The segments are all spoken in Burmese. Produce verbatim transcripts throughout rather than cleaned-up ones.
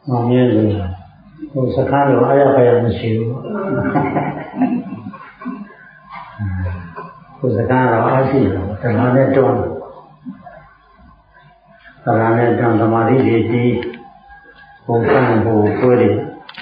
Mà nghe rồi tôi sẽ khá được ai phải một xíu tôi sẽ khá là ai xíu thật là nên tròn thật là nên tròn thầm mà đi đi đi cũng khăn cũng quê đi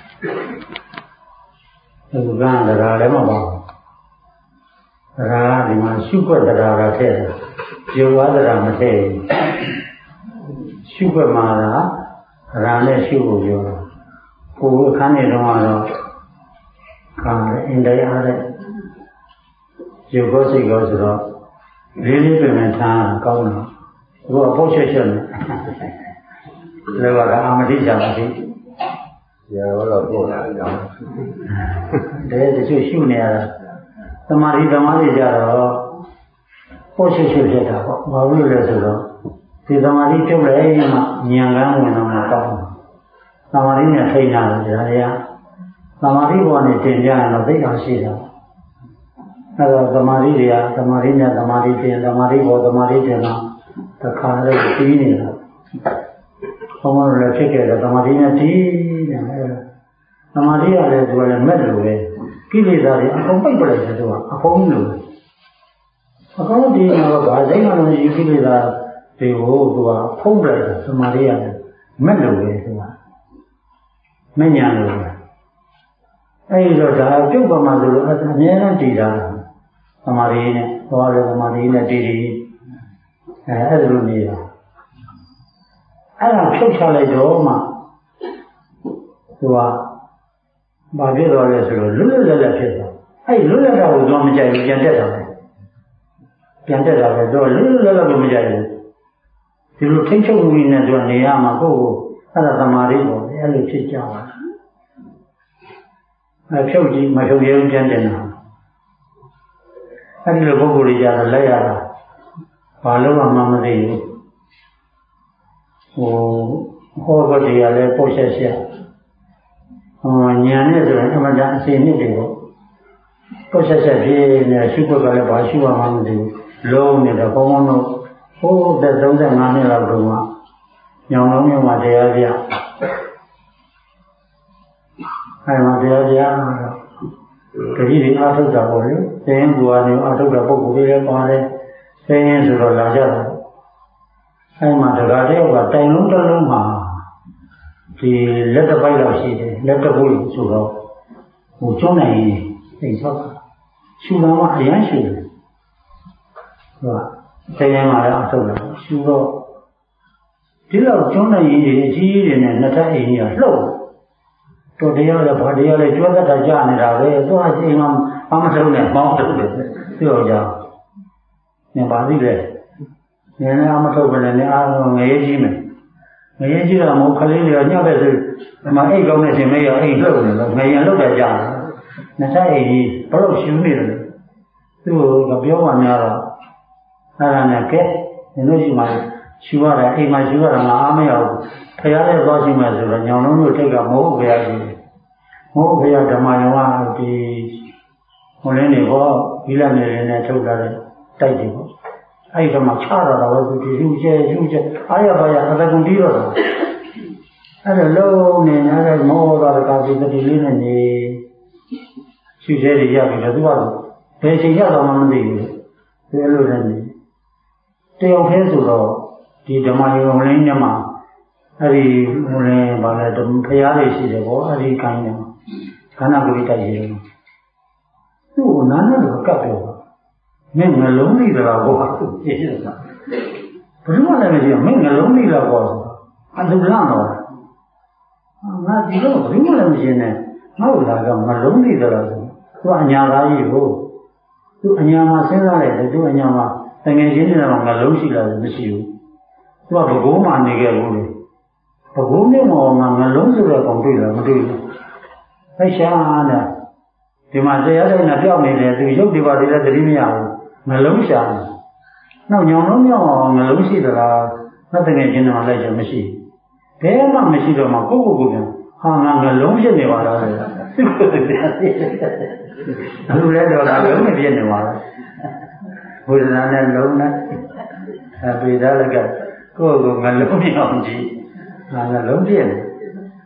tôi gan thật ra đấy mà bảo thật ra thì mà xúc quật thật ra là thế yêu quá thật ra mà thế xúc quật mà là ra nên xúc quật vô cô khán này đâu mà đâu cả in đây ở đây yêu có gì có gì đó lý lý về mình thà câu nào cô bố chơi chơi rồi là am đi chả đi giờ là cô đã rồi để để chơi siêu này là tama đi tama đi chả rồi bố chơi chơi chơi đó bao nhiêu là rồi đó thì tama đi chụp lại nhưng mà nhàng cái người nào là câu tama đi nhà thầy nào rồi đấy à tama đi qua này tiền ra nó thấy cao xí rồi đó tama đi đi à tama đi nhà tama đi tiền tama đi qua tama đi tiền nào tất cả đều tí này là không có là chết cái tama đi nhà tí này tama đi ở đây tôi là mất rồi cái gì đó thì không phải bởi vì tôi không được không đi mà bà thấy mà nó gì cái gì đó thì ô tôi không bởi tama đi ở đây mất rồi tôi mất nhà rồi ấy rồi đó chút mà mà rồi nó nhớ nó chỉ ra tama đi này qua rồi tama đi này đi điအဲ့လိုနေတာအဲ့ဒါဖြုတ်ချလိုက်တော့မှသူကဘာဖြစ်သွားလဲဆိုတော့လွတ်လွတ်လပ်လပ်ဖြစ်သွားအဲ့လွတ်လပ်တာကိုတော့မကြိုက်ဘူးပြန်တက်တာပဲပြန်တက်တာပဲတော့လွတ်လွတ်လပ်လပ်ကိုမကြိုက်ဘူးဒီလိုထိတ်ချုပ်မှုနဲ့သူကနေရမှာကိုယ့်ကိုအဲ့ဒါသမာဓိပေါ့အဲ့လိုဖြစ်ကြပါအဲ့ဖြုတ်ကြည့်မဖြုတ်ရဘူးပြန်တက်တာအဲ့ဒီလိုပုဂ္ဂိုလ်တွေကြတော့လက်ရတာဘာလို့မှမသိဘူးဟိုဟောကတရားလဲပုတ်ဆက်ဆက်ဟောညာနဲ့ဆိုရင်အမှန်တန်အစီနှစ်တွေကိုပုတ်ဆက်ဆက်ဖြစ်နေရှုပ်ကလည်းဘာရှုရမှမသိဘူးလုံးနေတော့ဘုံဘုံတို့ဟိုးသက်သုံးဆယ်ငါးနှစ်လောက်တုန်းကညောင်လုံးမြို့မှာတရားပြအဲမှာတရားပြတတိယအားထုတ်တာပေါ့လေသင်္ကူကနေအားထုတ်တဲ့ပုဂ္ဂိုလ်တွေလည်းပါတယ်ဆင်းရဲဆိုတော့လာကြတယ်အဲဒီမှာတရားတဲ့ကတိုင်လုံးတစ်လုံးမှာဒီလက်တစ်ပိုက်လောက်ရှိတယ်လက်တစ်ပိုက်ဆိုတော့ဟိုကျွန်းနိုင်အိမ်ဆောက်ရှူတော်ကအရန်ရှူတယ်ဟုတ်ဆင်းရဲမှာလည်းအထုတ်တယ်ရှူတော့ဒီလောက်ကျွန်းနိုင်ကြီးအကြီးကြီးတွေနဲ့နှစ်ထပ်အိမ်ကြီးကလှုပ်တော့တရားလည်းဘာတရားလည်းကျွမ်းတတ်တာကြားနေတာပဲသူကအိမ်မှာဘာမှထုတ်နေမောင်းထုတ်တယ်ပြောကြနေပါသေးတယ်။နေနေအမထုတ်ပဲနဲ့အားလုံးငရေကြီးမယ်။ငရေကြီးတာမဟုတ်ခလေးတွေကညတဲ့ဆိုဒီမှာအိတ်ကောင်းတဲ့ရှင်မေးရအိတ်လှုပ်နေတော့ငရင်လှုပ်တယ်ကြာတယ်။နှစ်ဆက်အိတ်ကြီးဘလို့ရှူနေတယ်။သူ့ကိုပြောမှများတော့အဲ့ဒါနဲ့ကဲဒီလိုရှိမှရှူရတယ်အိမ်မှာရှူရတာငါအားမရဘူး။ဖရားလည်းသွားရှိမှဆိုတော့ညောင်လုံးတို့ထိတ်ကမဟုတ်ဖရားကြီး။မဟုတ်ဖရားဓမ္မယောကဒီဟိုလင်းတွေဟောဒီလက်နေနေထုတ်တာတဲ့တိုက်တယ်ပေါ့အဲ့ဒီမှာချရတာပဲသူဒီလူကျဲလူကျဲအားရပါရအတကုံတီးတော့တာအဲ့ဒါလုံးနေအဲ့ဒါမောတာကဒီတတိလေးနဲ့နေရှုကျဲတွေရပြီတော့သူကဘယ်ချိန်ရတော့မှမသိဘူးဒီလိုလည်းနေတယောက်တည်းဆိုတော့ဒီဓမ္မယောလင်းညမှာအဲ့ဒီဟိုလည်းဗာလဲဖရားလေးရှိတယ်ပေါ့အဲ့ဒီကိုင်းနေခန္ဓာကိုယ်တိုက်ရည်သူ့ကိုနားနဲ့ကပ်ပြောမင်းငလုံးလေးတော့ဘောသူပြည့်နေတာဘယ်လိုလဲမသိဘူးမင်းငလုံးလေးတော့ဘောအတူလန့်တော့ငါဒီတော့ဘယ်လိုလဲမရှင်းနဲ့ငါ့ကိုလာတော့ငလုံးလေးတော့သူကအညာသားကြီးကိုသူအညာမှာစဉ်းစားတယ်သူအညာမှာတကယ်ရှင်းနေတာကငလုံးရှိလားမရှိဘူးသူကဘဘိုးမှနေခဲ့ဘူးလေဘဘိုးမျိုးမှာငါငလုံးဆိုတော့ကောင်တွေ့လားမတွေ့ဘူးအဲ့ရှာနဲ့ဒီမှာတရားတိုင်းနဲ့ပြောက်နေတယ်သူရုပ်ဒီပါတွေလည်းသတိမရဘူးငလုံးရှာတယ်နောက်ညောင်လုံးမြောက်အောင်ငလုံးရှိသလားသတ်တကယ်ချင်းတော့လိုက်ချင်မရှိဘယ်မှမရှိတော့မှကိုယ့်ကိုယ်ကိုယ်ဟာငါငလုံးဖြစ်နေပါလားလေအခုလည်းတော့ငလုံးမဖြစ်နေပါလားဘုရားနဲ့လုံးနဲ့အပိဒါလကကိုယ့်ကိုယ်ငလုံးမြောက်ကြည့်ငါငလုံးဖြစ်နေ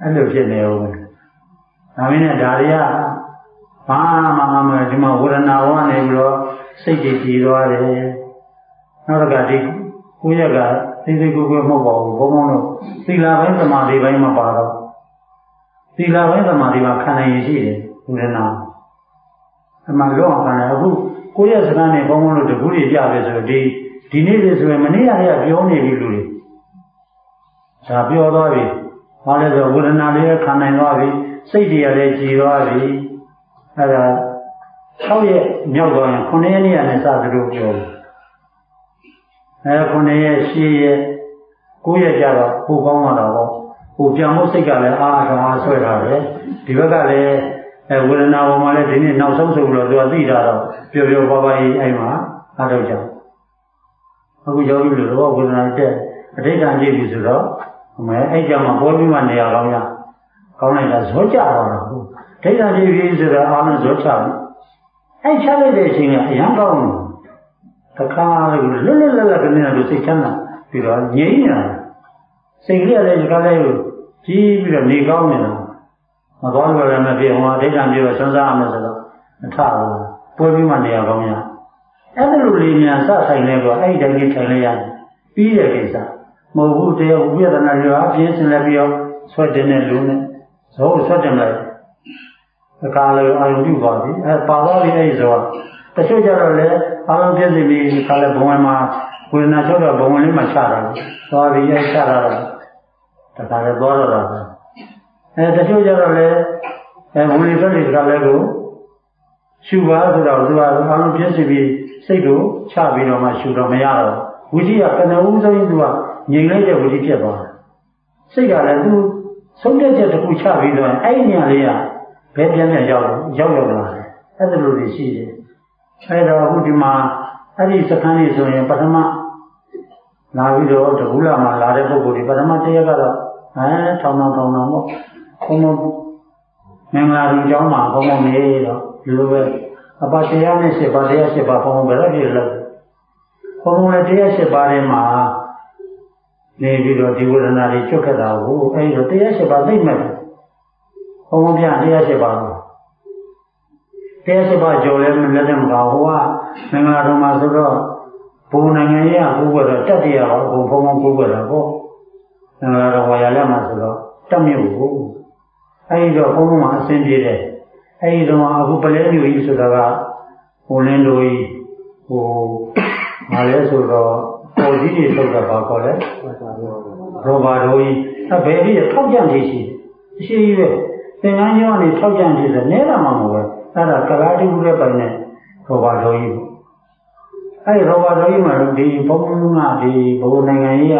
အဲ့လိုဖြစ်နေဦးမယ်ဒါမင်းနဲ့ဒါတွေကဘာမှမမှန်ဒီမှာဝေဒနာဘောနေပြီးတော့စိတ်ကြည်ကြည်သွားတယ်နောက်တစ်ခါဒီကိုရကသိသိကိုကိုမဟုတ်ပါဘူးဘုံဘုံတို့သီလပိုင်းသမာဓိပိုင်းမှာပါတော့သီလပိုင်းသမာဓိမှာခံနိုင်ရရှိတယ်ဝေဒနာအမှန်လို့အောင်ခံတယ်အခုကိုရစကားနဲ့ဘုံဘုံတို့တကူတွေပြပဲဆိုဒီဒီနေ့လေဆိုရင်မနေ့ကတည်းကပြောနေပြီလူတွေဒါပြောသွားပြီဘာလဲဆိုဝေဒနာလေးခံနိုင်သွားပြီစိတ်တွေကလည်းကြည်သွားပြီအဲ့ဒါ၆ရက်မြောက်သွားရင်ခုနှစ်ရက်နေ့ကနေစသလိုပြောတယ်အဲခုနှစ်ရက်၈ရက်၉ရက်ကြတော့ပိုကောင်းလာတော့ဟိုပြန်ဖို့စိတ်ကလည်းအားအားအားဆွဲတာပဲဒီဘက်ကလည်းအဲဝေဒနာပေါ်မှာလည်းဒီနေ့နောက်ဆုံးဆိုလို့သူကသိတာတော့ပျော်ပျော်ပါပါကြီးအဲ့မှာအားထုတ်ကြအခုယောဂီတို့တော့ဝေဒနာတက်အဋ္ဌာန်ကြည့်ပြီဆိုတော့အမေအဲ့ကြောင့်မှပေါ်ပြီးမှနေရာကောင်းရကောင်းလိုက်တာဇောကြတော့ဒိဋ္ဌာန်ကြည့်ပြီဆိုတော့အားလုံးဇောချတယ်အဲ့ချလိုက်တဲ့အချိန်ကအရန်ကောင်းတယ်တခါလေလွတ်လွတ်လပ်လပ်ကနေလို့စိတ်ချမ်းသာပြီးတော့ငြိမ်းနေတာစိတ်ကလေးလည်းဒီကလေးကိုကြီးပြီးတော့နေကောင်းနေတာမကောင်းလို့လည်းမဖြစ်ဟောဒိဋ္ဌာန်ပြောဆွမ်းစားရမယ်ဆိုတော့မထဘူးပွဲပြီးမှနေရာကောင်းရအဲ့ဒါလိုလေးများစဆိုင်လဲတော့အဲ့ဒီတိုင်းလေးထိုင်လိုက်ရတယ်ပြီးတဲ့ကိစ္စမဟုတ်ဘူးတရားဥပဒနာရောအပြင်းစင်လည်းပြီးတော့ဆွတ်တင်တဲ့လူနဲ့ဇောဆွတ်တင်လိုက်အခါလေးအာရုံပြုသွားပြီအဲပါသွားပြီအဲ့ဒီဇောတချို့ကြတော့လေအာရုံပြည့်စုံပြီးခါလဲဘုံဝင်မှာဝေဒနာချုပ်တော့ဘုံဝင်လေးမှချတာသွားပြီးရိုက်ချတာတော့တခါလဲသွားတော့တာအဲတချို့ကြတော့လေအဲဝင်လေးထွက်ပြီးခါလဲကိုရှုပါဆိုတော့သူကအာရုံပြည့်စုံပြီးစိတ်ကိုချပြီးတော့မှရှုတော့မရတော့ဝိသီကကနဦးဆုံးသူကငြိမ်လိုက်တဲ့ဝိသီဖြစ်သွားတယ်စိတ်ကလည်းသူဆုံးတဲ့ချက်တစ်ခုချပြီးတော့အဲ့ဒီနေရာလေးကဘယ်ပြန်ပြန်ရောက်ရောက်ရောက်လာတယ်အဲ့ဒါလိုတွေရှိတယ်အဲ့တော့အခုဒီမှာအဲ့ဒီစခန်းလေးဆိုရင်ပထမလာပြီးတော့တကူလာမှာလာတဲ့ပုဂ္ဂိုလ်ဒီပထမတစ်ရက်ကတော့အဲထောင်ထောင်ထောင်ထောင်ပေါ့ဘုံဘုံမင်္ဂလာကြီးကျောင်းမှာဘုံဘုံနေတော့ဒီလိုပဲအပတရားနဲ့ရှစ်ပါးတရားရှစ်ပါးဘုံဘုံပဲတော့ဒီလိုဘုံဘုံနဲ့တရားရှစ်ပါးထဲမှာနေပြီးတော့ဒီဝေဒနာတွေချုပ်ခဲ့တာကိုအဲဒီတော့တရားရှစ်ပါးသိမဲ့ဘုံဘုံပြတရားရှစ်ပါးတရားရှစ်ပါးကြော်လဲလက်နဲ့မကောင်းဟိုကမင်္ဂလာတော်မှာဆိုတော့ဘုံနိုင်ငံရေးကကိုယ်ကတော့တတ်တရားတော့ဘုံဘုံကိုယ်ကတော့ပေါ့မင်္ဂလာတော်ဝါရလက်မှာဆိုတော့တတ်မြုပ်ကိုအဲဒီတော့ဘုံဘုံမှာအဆင်ပြေတယ်အဲဒီတော့အခုပလဲမျိုးကြီးဆိုတာကဟိုလင်းတို့ကြီးဟိုငါလဲဆိုတော့ပေါ်ကြီးတွေထုတ်တာပါခေါ်လဲရောဘာတို့ကြီးအဘယ်ကြီးထောက်ကြံနေရှိအရှိကြီးပဲသင်္ကန်းကျောင်းကနေထောက်ကြံနေတယ်နဲတာမှမဟုတ်ဘူးအဲ့ဒါကလာတိဘူးတဲ့ပိုင်နဲ့ရောဘာတို့ကြီးအဲ့ဒီရောဘာတို့ကြီးမှာဒီဘုံဘုံကဒီဘုံနိုင်ငံကြီးက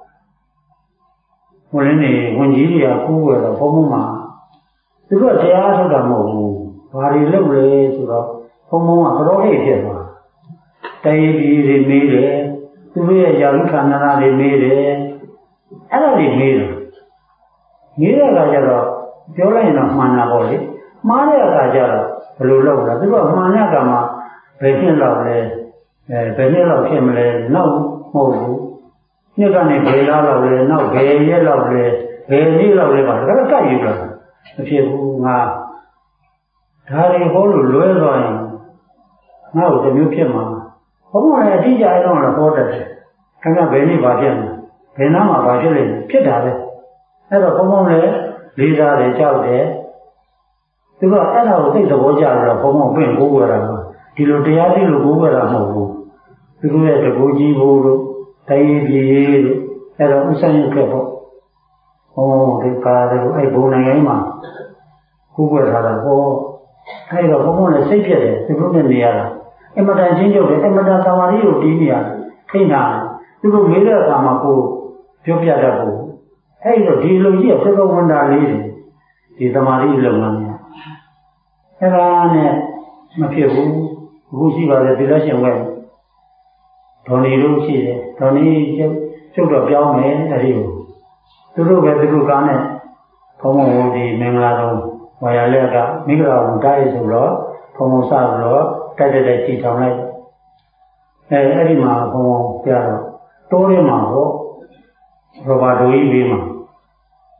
ဟိုလင်းနေဝန်ကြီးတွေကကူးရတော့ဘုံဘုံမှာသူတို့တရားထုတ်တာမဟုတ်ဘူးဘာတွေလုပ်လဲဆိုတော့ဘုံဘုံကတော်ဟိတ်ဖြစ်သွားတိုင်းပြည်တွေမေးတယ်သူတို့ရဲ့ယာရုခန္ဓာတွေမေးတယ်အဲ့ဒါတွေမေးတယ်မေးတဲ့အခါကျတော့ပြောလိုက်ရင်တော့မှန်တာပေါ့လေမှားတဲ့အခါကျတော့ဘယ်လိုလုပ်လဲသူကမှန်တဲ့အခါမှာဘယ်ဖြစ်တော့လဲအဲဘယ်နှစ်လောက်ဖြစ်မလဲနောက်မဟုတ်ဘူးနှစ်ကနေဘယ်လောက်လောက်လဲနောက်ဘယ်ရက်လောက်လဲဘယ်နေ့လောက်လဲပါဒါကကတ်ယူတာမဖြစ်ဘူးငါဒါတွေဟောလို့လွဲသွားရင်ငါ့ကိုတစ်မျိုးဖြစ်မှာဘုံလည်းအတိအကျအဲ့တော့ဟောတတ်တယ်ခင်ဗျဘယ်နေ့ပါဖြစ်မှာဘယ်နားမှာပါဖြစ်လိမ့်မယ်ဖြစ်တာလေအဲ့တော့ဘုံဘုံလည်းလေးစားတယ်ကြောက်တယ်သူကအဲ့ဒါကိုသိသဘောကျတော့ဘုံဘုံပြင်ကိုးရတာဒီလိုတရားသိလို့ကိုးရတာမဟုတ်ဘူးသူတို့ရဲ့တကူကြီးဘိုးတို့တိုင်းပြည်တို့အဲ့တော့ဥဆိုင်ရုပ်ခဲ့ပေါ့ဟောဒီကားတို့အဲ့ဘုံနိုင်ငံမှာကိုးရထားတာဟောအဲ့တော့ဘုံဘုံလည်းစိတ်ဖြစ်တယ်သူတို့နဲ့နေရတာအမတန်ချင်းကျုပ်တယ်အမတန်သမာဓိကိုတီးနေရတယ်ခိမ့်တာသူတို့မေးတဲ့အခါမှာကိုပြောပြတတ်ဖို့အဲ့တော့ဒီလိုကြီးအသက်ကဝန်တာလေးတွေဒီသမာဓိလုံငန်းများအဲ့ဒါနဲ့မဖြစ်ဘူးအခုရှိပါလေဒီလက်ရှင်ဝဲဒေါ်နီတို့ရှိတယ်ဒေါ်နီကျုပ်ကျုပ်တော့ပြောင်းမယ်အဲ့ဒီကိုသူတို့ပဲသူတို့ကားနဲ့ဘုံဘုံဒီမင်္ဂလာတော်ဝါရလက်ကမိဂရာဝန်တားရဆိုတော့ဘုံဘုံစတော့တိုက်တိုက်တိုက်ကြည့်ထောင်လိုက်အဲအဲ့ဒီမှာဘုံဘုံပြတော့တိုးရမှာပေါ့ရောဘာဒိုကြီးဘေးမှာ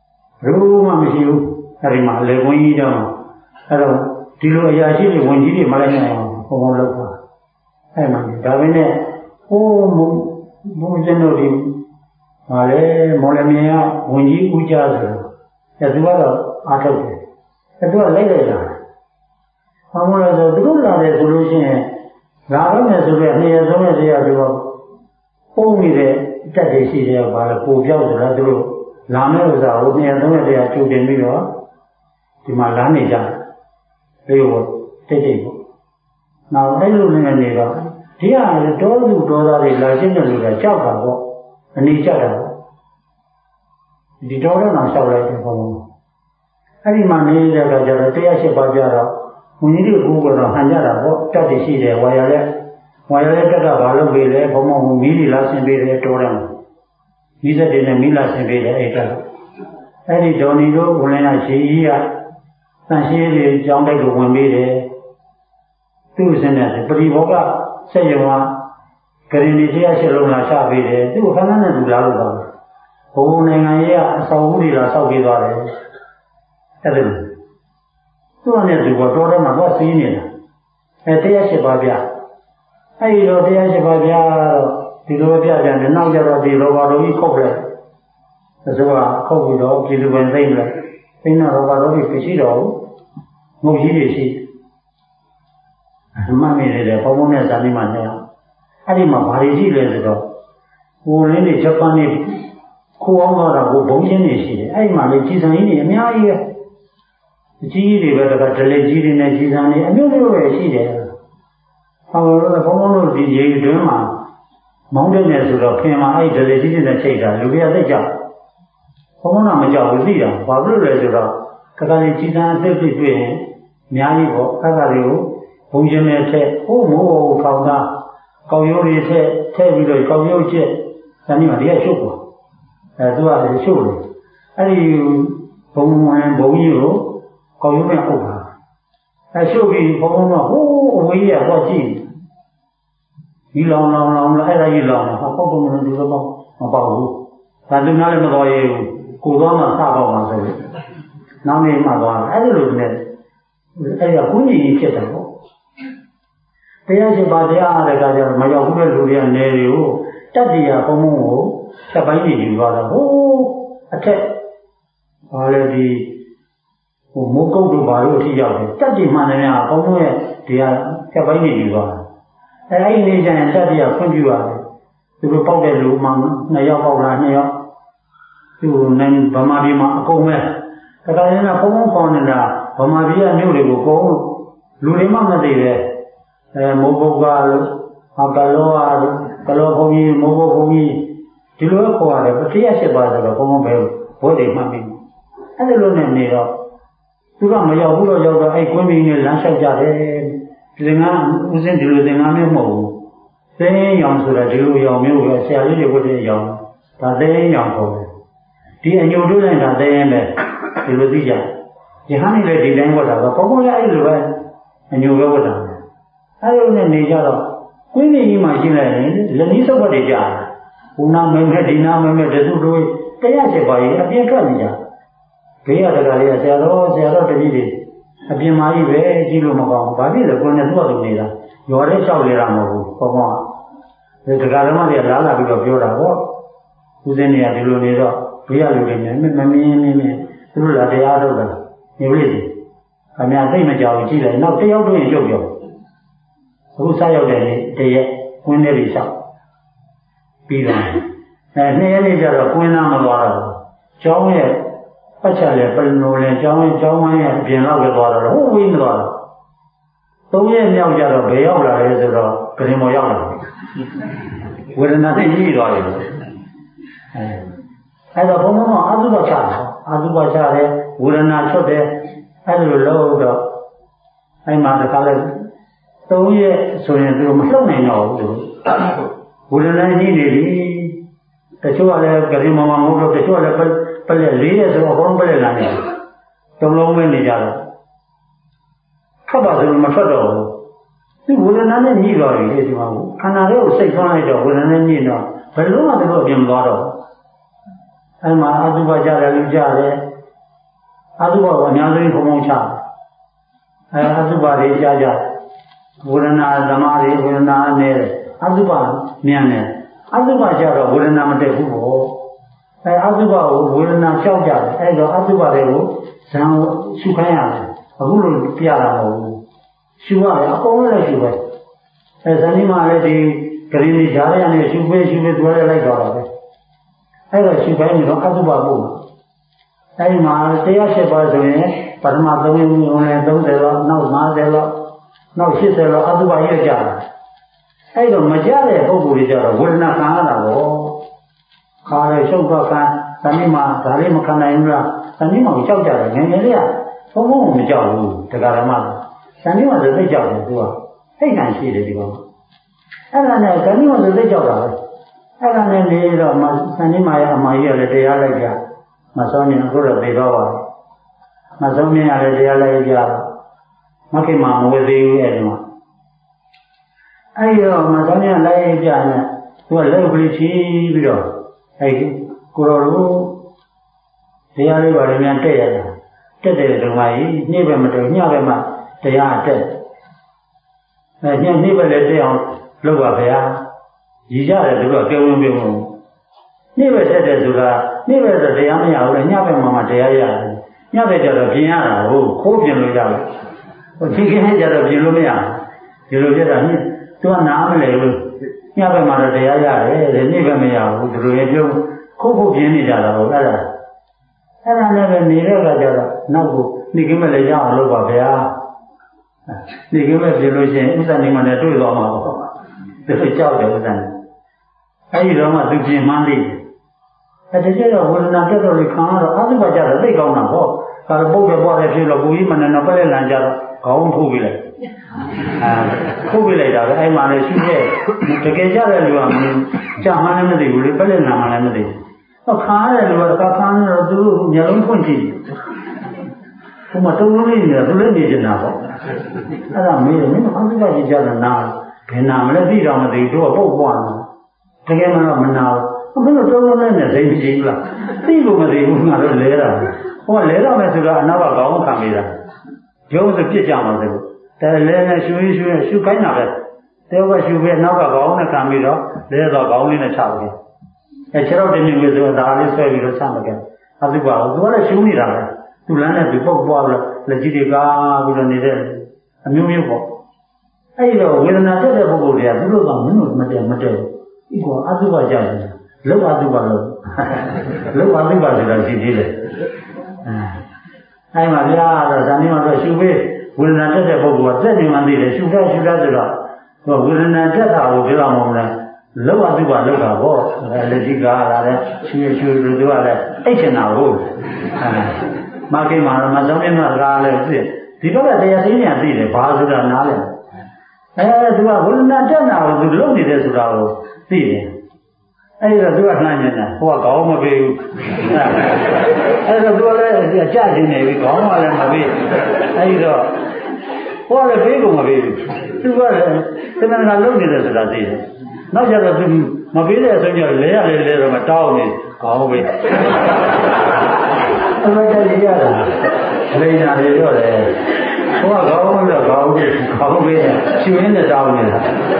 如嘛没有，那里嘛来文艺的嘛，那种第六亚细的文艺的嘛来呢，我们老话，哎嘛，大概呢，我目目前都的，嘛嘞，毛来面啊，文艺国家是，也主要的阿头的，也主要来来的，我们来说，这个来的说些，哪个呢？说的那些什么这样这个，后面的这些事情把它股票是来都。哪没有啥？我那些东西这样酒店没有，就嘛哪没家，没有这这个。那那路那个那个，这样是多数多大的来现在路的叫啥个？你叫啥个？你找到哪小来的朋友？那你嘛你这个叫做这样些八家了，我你这个个了，寒假了我这些事的，我要来，我要来这个把路回来，朋友我米里拉先回来找了。你这点呢，米拉先别的挨着，哎，你找你都无论那些医啊，那些的将来都问别的，都是呢是不离我个，这样啊，个人的这些些路那下别的，都看看那都拉路的，我那个也少五里了，少几多的，对不对？多呢，如果多的嘛，多十一年了，哎，这些些八边，哎，有这些些八边。ဒီလိုပြကြတယ်နောက်ကြတော့ဒီလောဘတို့ကြီးခုတ်လိုက်ဆိုတော့ခုတ်ပြီးတော့ပြည်သူဝင်သိမ့်လိုက်သိမ့်တော့လောဘတို့ကြီးမရှိတော့ဘူးငုတ်ကြီးတွေရှိမှတ်မိတယ်ဘုံဘုံနဲ့ဇာတိမှနဲ့အဲ့ဒီမှာဘာတွေရှိလဲဆိုတော့ဟိုလင်းတွေဂျပန်တွေခိုးအောင်တော့တာကိုဘုံချင်းတွေရှိတယ်အဲ့ဒီမှာလေကြီးစံကြီးတွေအများကြီးပဲအကြီးကြီးတွေပဲတခါဒလေကြီးတွေနဲ့ကြီးစံတွေအမျိုးမျိုးပဲရှိတယ်ဟောတော့ဘုံဘုံတို့ဒီရေတွင်းမှာမောင်းတဲ့နယ်ဆိုတော့ခင်မှာအဲ့ဒီဒလေကြီးတွေနဲ့ချိန်တာလူတွေကသိကြဘုံဘုံကမကြောက်ဘူးသိတာဘာဖြစ်လို့လဲဆိုတော့ကကလေးကြီးစံအသစ်ဖြစ်တွေ့ရင်အများကြီးပေါ့အဲ့ဒါတွေကိုဘုံချင်းနဲ့ထက်ဟိုးမိုးဘောထောင်တာကောက်ရိုးတွေထက်ထည့်ပြီးတော့ကောက်ရိုးချက်ဇာတိမှာတည်းရှုပ်သွားအဲသူကလည်းရှုပ်တယ်အဲ့ဒီဘုံဝင်ဘုံကြီးကိုကောက်ရိုးနဲ့အုပ်တာအဲရှုပ်ပြီးဘုံဘုံကဟိုးအဝေးရတော့ကြည့်ဒီလောင်လောင်လောင်အဲ့ဒါကြီးလောင်တာပေါ့ပုံမှန်ဒီလိုပေါ့မပေါ့ဘူးဒါလူနာလည်းမတော်ရဘူးကိုသွားမှစတော့မှဆိုလို့နောက်နေ့မှသွားအဲ့ဒီလိုနဲ့အဲ့ဒါကုညီကြီးဖြစ်တယ်ပေါ့တရားရှိပါတရားအားတဲ့ကကြတော့မရောက်ဘူးတဲ့လူတွေကနေတွေကိုတတ္တိယဘုံဘုံကိုဆက်ပိုင်းနေယူသွားတာဟိုးအထက်ဘာလဲဒီဟိုမိုးကုတ်တို့ဘာလို့အထိရောက်တယ်တတ္တိမှန်တယ်များဘုံဘုံရဲ့ဒီဟာဆက်ပိုင်းနေယူသွားတာအဲ့ဒီနေကြရင်တတ္တိယဖွင့်ပြရတယ်သူတို့ပေါက်တဲ့လူမှနှစ်ယောက်ပေါက်လာနှစ်ယောက်သူနိုင်ဗမာပြည်မှာအကုန်ပဲတခါရင်ကဘုံဘုံပေါင်းနေတာဗမာပြည်ကမြို့တွေကိုအကုန်လူတွေမှမသိပဲအဲမိုးပုတ်ကလို့အကလောအားလို့ကလောဘုံကြီးမိုးပုတ်ဘုံကြီးဒီလိုခေါ်ရတယ်ပဋိယရှိပါဆိုတော့ဘုံဘုံပဲဘိုးတွေမှတ်ပြီးအဲ့ဒီလိုနဲ့နေတော့သူကမရောက်ဘူးတော့ရောက်တော့အဲ့ကွင်းမင်းနဲ့လမ်းလျှောက်ကြတယ်ဒီငါဦးစင်းဒီလိုသင်္ကန်းမျိုးမဟုတ်ဘူးသိင်းရောင်ဆိုတာဒီလိုရောင်မျိုးပဲဆရာကြီးတွေဝတ်တဲ့ရောင်ဒါသိင်းရောင်ခေါ်တယ်ဒီအညိုတို့လိုက်တာသိင်းပဲဒီလိုသိကြရဟန်းနေလည်းဒီတိုင်းဝတ်တာပဲဘုံဘုံလည်းအဲ့လိုပဲအညိုပဲဝတ်တာအဲ့လိုနဲ့နေကြတော့ကွင်းကြီးမှရှင်းလိုက်ရင်လက်နည်းစုပ်ဝတ်တွေကြာဘုနာမင်းနဲ့ဒီနာမင်းနဲ့တစုတို့တရားချက်ပါရင်အပြင်းထွက်နေကြဘေးရတကလေးဆရာတော်ဆရာတော်တပည့်တွေအပြင်မာကြီးပဲကြည့်လို့မကောင်းဘူးဘာဖြစ်လဲကိုယ်နဲ့သူ့အတူနေတာရော်တဲ့လျှောက်နေတာမဟုတ်ဘူးဘုံဘုံကဒီတရားဓမ္မတွေလာလာပြီးတော့ပြောတာပေါ့ဦးစင်းတွေကဒီလိုနေတော့ဘေးရလူတွေနဲ့မမင်းမင်းမင်းသူတို့လာတရားထုတ်တာနေပြီလေအများသိမကြောက်ကြည့်လိုက်နောက်တယောက်တော့ရင်ရုပ်ရောအခုစားရောက်တဲ့နေ့တရက်ဝင်းနေပြီလျှောက်ပြီးတော့အဲနှစ်ရက်နေကြတော့ကွင်းသားမသွားတော့ကျောင်းရဲ့ပတ်ချလဲပလနိုလဲကျောင်းရဲ့ကျောင်းဝင်းရဲ့အပြင်လောက်ပဲသွားတော့ဟိုဝင်းမသွားတော့သုံးရက်မြောက်ကြတော့ဘယ်ရောက်လာလဲဆိုတော့ကရင်မော်ရောက်လာတယ်ဝေဒနာသိကြီးသွားတယ်အဲအဲ့တော့ဘုံဘုံကအသုဘချတယ်အသုဘချတယ်ဝေဒနာချွတ်တယ်အဲ့လိုလို့တော့အဲ့မှာတခါလဲသုံးရက်ဆိုရင်သူတို့မလှုပ်နိုင်တော့ဘူးသူဝေဒနာကြီးနေပြီတချို့ကလည်းကရင်မော်မဟုတ်တော့တချို့ကလည်းပလက်လေးရက်ဆိုတော့အကုန်ပလက်လာနေတယ်တုံလုံးပဲနေကြတော့ထွက်ပါဆိုလို့မထွက်တော့ဘူးသူဝေဒနာနဲ့ညှိသွားပြီဒီမှာခန္ဓာလေးကိုစိတ်ဆွမ်းလိုက်တော့ဝေဒနာနဲ့ညှိတော့ဘယ်လိုမှသူတို့အပြင်မသွားတော့အဲ့မှာအတုပကြတယ်လူကြတယ်အတုပကိုအများဆုံးခုံမောင်းချအဲအတုပတွေကြားကြဝေဒနာသမားတွေဝေဒနာနဲ့အတုပမြန်တယ်အတုပကျတော့ဝေဒနာမတည့်ဘူးပေါ့အဲအတုပကိုဝေဒနာကြောက်ကြတယ်အဲတော့အတုပတွေကိုဇံရှုခိုင်းရတယ်အခုလိုပြရတာမဟုတ်ဘူးရှုရတယ်အကုန်လုံးလည်းရှုပဲအဲဇန်ဒီမှာလည်းဒီဂရင်းကြီးကြားရနေရှုပေးရှုပေးသွားရလိုက်တော့ပဲအဲတော့ရှုခိုင်းပြီးတော့အတုပပို့မှာအဲဒီမှာတရားချက်ပါဆိုရင်ပထမသုံးရင်းဝင်လဲသုံးဆယ်လောက်နောက်၅ဆယ်လောက်နောက်ရှစ်ဆယ်လောက်အတုပရကြတာအဲတော့မကြတဲ့ပုဂ္ဂိုလ်တွေကြတော့ဝေဒနာခံရတာပေါ့ခါရဲရှုပ်တော့ခံဇန်ဒီမှာဒါလေးမခံနိုင်ဘူးလားဇန်ဒီမှာကြောက်ကြတယ်ငယ်ငယ်လေးကဘုံဘုံမကြောက်ဘူးတရားဓမ္မဇန်ဒီမှာသိကြောက်တယ်သူကစိတ်ခံရှိတယ်ဒီကောင်အဲ့ဒါနဲ့ဇန်ဒီမှာသိကြောက်တာပဲအဲ့ဒါနဲ့နေတော့မဇန်ဒီမှာရဲ့အမကြီးကလည်းတရားလိုက်ကြမဆုံးရင်အခုတော့သိတော့ပါမဆုံးရင်လည်းတရားလိုက်ကြမခင်မှာမဝေသေးဘူးအဲ့ဒီမှာအဲ့တော့မဆုံးရင်လိုက်ကြနဲ့သူကလက်ပလီချီပြီးတော့အဲ့ကိုတော်တို့တရားလေးပါလည်းများတက်ရတာတက်တယ်ဓမ္မကြီးညှိပဲမတော်ညပဲမှတရားတက်အဲညညှိပဲလည်းတက်အောင်လုပ်ပါဗျာရည်ကြတယ်သူကကဲဝင်ပြုံးလို့ညှိပဲတက်တယ်ဆိုတာညှိပဲဆိုတရားမရဘူးလေညပဲမှမှတရားရတယ်ညပဲကြတော့ပြင်ရတာဟုတ်ခိုးပြင်လို့ရတယ်ဟိုဒီကနေ့ကြတော့ပြင်လို့မရဘူးဒီလိုပြတာညသူကနားမလဲဘူးညပဲမှတော့တရားရတယ်ညှိပဲမရဘူးဒီလိုရပြုံးခိုးဖို့ပြင်နေကြတာဟုတ်အဲ့ဒါအဲ့ဒါနဲ့ပဲနေတဲ့ကကြတော့နောက်ကိုနေကင်းမဲ့လည်းရအောင်လုပ်ပါဗျာနေကင်းမဲ့ပြင်လို့ရှိရင်ဥစ္စာနေမှလည်းတွေ့သွားမှာပေါ့သူကြောက်တယ်ဥစ္စာအဲ့ဒီတော့မှသူပြင်မှန်းသိတယ်အဲ့ဒီကျတော့ဝေဒနာတက်တော့လေခံရတော့အသုဘကြတော့သိကောင်းတာပေါ့ဒါပုတ်တယ်ပွားတယ်ဖြစ်လို့ကိုကြီးမနဲ့တော့ပလဲလန်ကြတော့ခေါင်းထုတ်ပြီးလိုက်အာထုတ်ပြီးလိုက်တာပဲအဲ့မှလည်းရှိရဲ့တကယ်ကြတဲ့လူကမင်းကြာမှလည်းမသိဘူးလေပလဲလန်မှလည်းမသိဘူးတော့ခါရတယ်လို့ကခါနေတော့သူမျက်လုံးဖွင့်ကြည့်ဟိုမှာတုံးလုံးလေးနေတော့သူလည်းနေနေတာပေါ့အဲ့ဒါမေးတယ်မင်းအသုဘကြီးကြတာနာဘယ်နာမလဲသိတော့မသိဘူးသူကပုတ်ပွားနေတကယ်မှတော့မနာဘူးဘယ်လိုတုံးလုံးလေးနဲ့သိမရှိဘူးလားသိလို့မသိဘူးငါတို့လဲတာဟိုကလဲတော့မယ်ဆိုတော့အနောက်ကခေါင်းခံနေတာရုံးစပြစ်ကြမှာတယ်តែလဲနဲ့ရှူရင်းရှူရင်းရှူခိုင်းတာပဲတဲဘက်ရှူပြီးနောက်ကခေါင်းနဲ့ခံပြီးတော့လဲတော့ခေါင်းလေးနဲ့ချပါခဲ့အဲခြေတော့တင်းနေပြီဆိုတော့ဒါလေးဆွဲပြီးတော့ချမခဲ့အသုဘကိုသူကလည်းရှူနေတာပဲသူလမ်းနဲ့သူပုတ်ပွားလို့လက်ကြီးတွေကားပြီးတော့နေတဲ့အမျိုးမျိုးပေါ့အဲ့တော့ဝေဒနာတက်တဲ့ပုဂ္ဂိုလ်တွေကသူတို့ကမင်းတို့မတည့်မတည့်ဘူးဒီကအသုဘကြတယ်လောက်အသုဘလို့လောက်အသုဘဆိုတာရှိသေးတယ်အဲအဲ့မှာဗျာတော့ဇာနေမှာတော့ရှုပေးဝေဒနာတက်တဲ့ပုဂ္ဂိုလ်ကတက်နေမှသိတယ်ရှုတဲ့ရှုတဲ့ဆိုတော့ဟိုဝေဒနာတက်တာကိုပြောအောင်မလားလောက်အသုဘလောက်တာပေါ့လက်ကြီးကားလာတယ်ရှုရရှုလို့သူကလည်းအိတ်ချင်တာဟုတ်အဲမကိမှာတော့မဆုံးမြတ်ကကားလည်းသိဒီဘက်ကတရားသိဉာဏ်သိတယ်ဘာဆိုတာနားလဲအဲသူကဝေဒနာတက်တာကိုသူလုံနေတယ်ဆိုတာကိုသိတယ်အဲ့ဒါသူကနှမ်းနေတာဟိုကခေါင်းမပေးဘူးအဲ့ဒါသူကလည်းကြာကျင်နေပြီခေါင်းကလည်းမပေးအဲ့တော့ဟိုကလည်းပေးကုန်မပေးဘူးသူကလည်းတမန်ကလုံနေတယ်ဆိုတာသိတယ်နောက်ကျတော့သူမပေးတဲ့အဆုံးကျလဲရလေလဲတော့မတောင်းနေခေါင်းပေးအမှန်တရားရတာလိန်နာတွေတော့တယ်ဟိုကခေါင်းမလို့ခေါင်းပေးခေါင်းပေးရှင်ရင်းနဲ့တောင်းနေတာ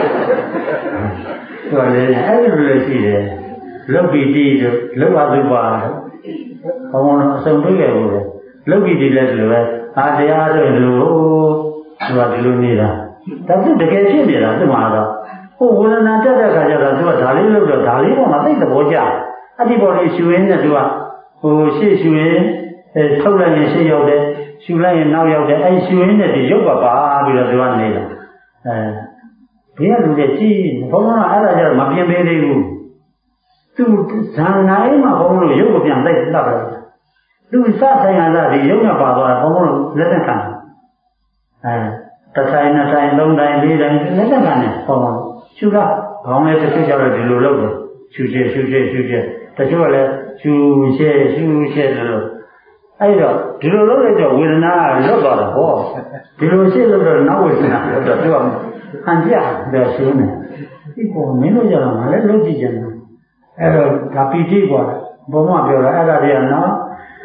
ဆိုလေအဲ့ဒီလိုရှိတယ်လုတ်ပီတိတို့လုတ်အသုပါတို့ဘုံဘုံအစုံတွေ့ခဲ့ဘူးလေလုတ်ပီတိလည်းဒီလိုပဲအာတရားတို့လို့သူကဒီလိုနေတာဒါသူတကယ်ဖြစ်နေတာသူမှာတော့ဟိုဝေဒနာတက်တဲ့ခါကျတော့သူကဒါလေးလို့တော့ဒါလေးပေါ်မှာသိတဲ့ဘောကြအတိပေါ်လေးရှူရင်းနဲ့သူကဟိုရှေ့ရှူရင်းအဲထုတ်လိုက်ရင်ရှေ့ရောက်တယ်ရှူလိုက်ရင်နောက်ရောက်တယ်အဲရှူရင်းနဲ့ဒီရုပ်ပါပါပြီးတော့သူကနေတာအဲဘယ်ကလူတွေကြည့်ဘုံဘုံကအဲ့ဒါကြတော့မပြင်းပေးသေးဘူးသူဇာနိုင်မှာဘုံဘုံလို့ရုပ်ကိုပြန်လိုက်တတ်တယ်သူစဆိုင်ရတာဒီရုပ်နဲ့ပါသွားတာဘုံဘုံလို့လက်သက်ခံအဲတစ်ဆိုင်နှစ်ဆိုင်သုံးဆိုင်လေးဆိုင်လက်သက်ခံတယ်ဘုံဘုံရှူတာခေါင်းလေးတစ်ချက်ကြောက်တော့ဒီလိုလုပ်တယ်ရှူချက်ရှူချက်ရှူချက်တချို့ကလည်းရှူချက်ရှူချက်လို့အဲ့တော့ဒီလိုလုပ်လိုက်တော့ဝေဒနာကလွတ်သွားတာဟောဒီလိုရှိလို့တော့နောက်ဝေဒနာတော့သူကဟန်ပြတယ်ရှင်းတယ်ဒီပေါ်မင်းတို့ကြတော့ငါလည်းလုပ်ကြည့်ကြတယ်အဲ့တော့ဒါပီတိกว่าဘုံမပြောတာအဲ့ဒါတွေကနော်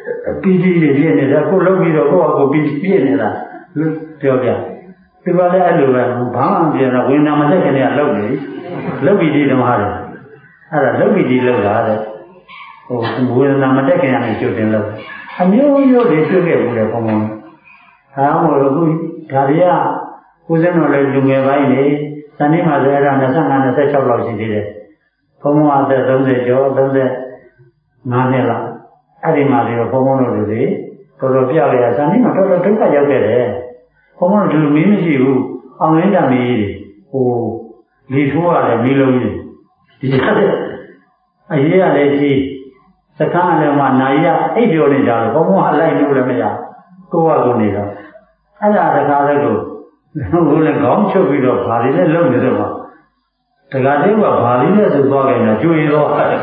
ပြီးပြီးပြည့်နေတာကိုလုံးပြီးတော့ကိုယ့်အကိုပြီးပြည့်နေတာပြောပြဒီပါလေအဲ့လိုပဲဘာမှမပြောတော့ဝိညာဉ်မသက်ခင်ကလောက်နေလောက်ပြီးဒီဓမ္မတယ်အဲ့ဒါလောက်ပြီးဒီလောက်တာတဲ့ဟိုဝိညာဉ်မသက်ခင်ကနေကျွတ်တင်လို့အမျိုးမျိုးတွေကျွတ်ခဲ့ဘူးလေဘုံဘုံဟာမို့လို့ခုဒါတွေကကိုယ်စင်းတော်လည်းလူငယ်ပိုင်းနေဇန်နည်းမှာဆိုအဲ့ဒါ၂၅ ၂၆လောက်ရှိသေးတယ်ဘုံဘုံအသက်၃၀ကျော်၃၅နှစ်လောက်အဲ့ဒီမှာပြီးတော့ဘုံဘုံတို့တွေတော်တော်ပြရဇန်နည်းမှာတော်တော်ဒုက္ခရောက်ခဲ့တယ်ဘုံဘုံတို့လူမင်းမရှိဘူးအောင်ရင်းတမီးဟိုလေထိုးရတယ်မီးလုံးကြီးဒီကြတဲ့အရေးရတယ်ကြီးစကားလည်းမှနာရီကအိပ်ပြောနေကြတယ်ဘုံဘုံအလိုက်လို့လည်းမရကိုယ့်ဟာကိုယ်နေတော့အဲ့ဒါတခါလည်းကိုဘုံလည်းခေါင်းချုပ်ပြီးတော့ဘာတွေလဲလုံးနေတော့တခါတည်းကဘာလေးလဲဆိုသွားကြတယ်ကျွေးတော့အဲ့